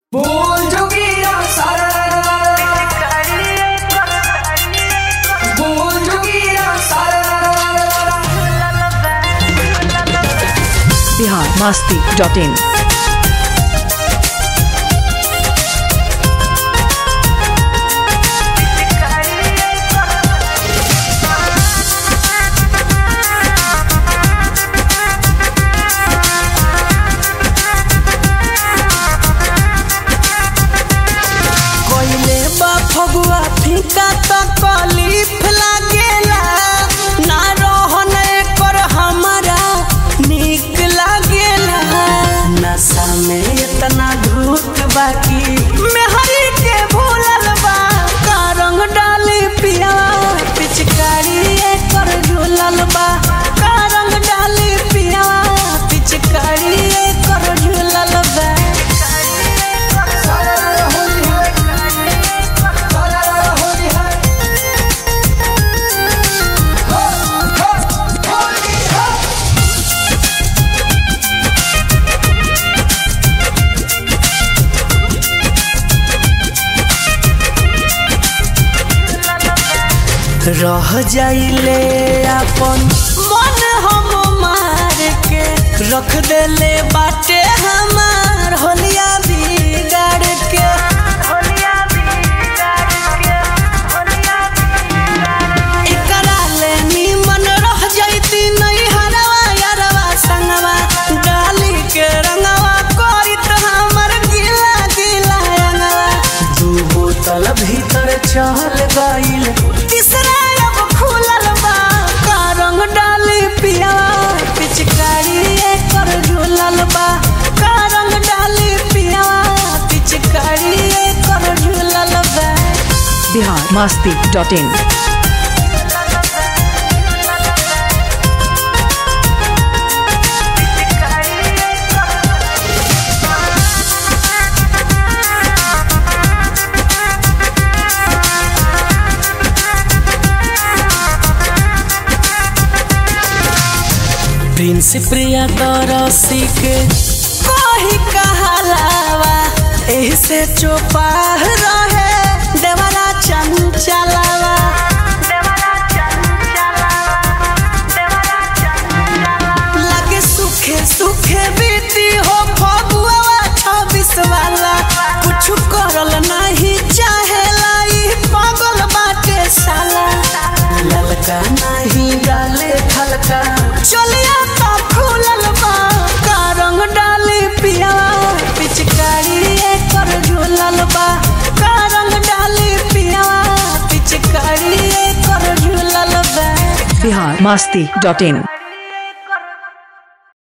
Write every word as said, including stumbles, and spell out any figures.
बोल जोगिया सारा बोल जोगिया सारा बिहार मस्ती डॉट इन। फगुआ फीका तो कलीफ लागेला ना रहन कर हमारा निक लागेला। नशा में इतना धूत बाकी मेहरी के भूलल बा का रंग डाली पिया पिचकारी कर झूलल बा का रंग डाली पिया पिचकारी कर झूलल बा। रह जाइले अपन मन हम मार के रख देले बाटे हमार होलिया बिगाड़ के होलिया बिगाड़ के होलिया बिगाड़ के एकरा ले निमन रह जाइती नहीं हरवा यारवा संगवा डाली के रंगवा करित हमर गिला गिला रंगवा दू बोतल भीतर चल गइल तीसरा पिया पिचकारी कर झूलल बा का रंग डाली पिया पिचकारी कर झूलल बा। Bihar Masti dot in. Prince Priya दरसी के कोही कहलावा एही से चौपाह रहे देवरा चंचलावा देवरा चंचलावा देवरा चंचलावा लगे सुखे सुखे बीती हो फगुआ छब्बीस वाला कुछ करल नहीं चाहेला ई पागल बाटे साला ललका नहीं डाले खलका चलिया तो फूलल बा का रंग डाली पिया पिचकारी कर झूलल बा का रंग डाली पिया पिचकारी कर झूलल बा। बिहार मस्ती डॉट इन।